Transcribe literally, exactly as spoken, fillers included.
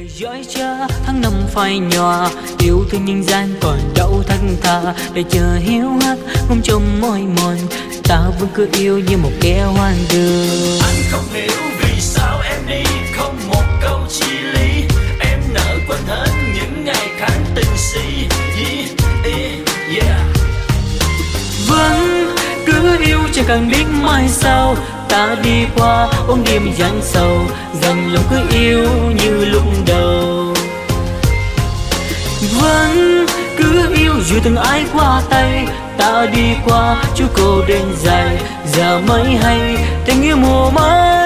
đời dõi cha tháng năm phai nhòa, yêu thương nhân gian còn đâu thân thà, để chờ hiếu hắt không trong môi mòn, ta vẫn cứ yêu như một kẻ hoang đường. Anh không hiểu vì sao em đi, không một câu chia ly, em nỡ quên hết những ngày tháng tình si. Yeah, yeah. Vẫn cứ yêu chẳng cần biết mai sau, ta đi qua ôm đêm gian sầu, dần lòng cứ yêu như lúc đầu. Vẫn cứ yêu dù từng ai qua tay, ta đi qua chú cô đơn dài, giờ mới hay tình yêu mùa mai.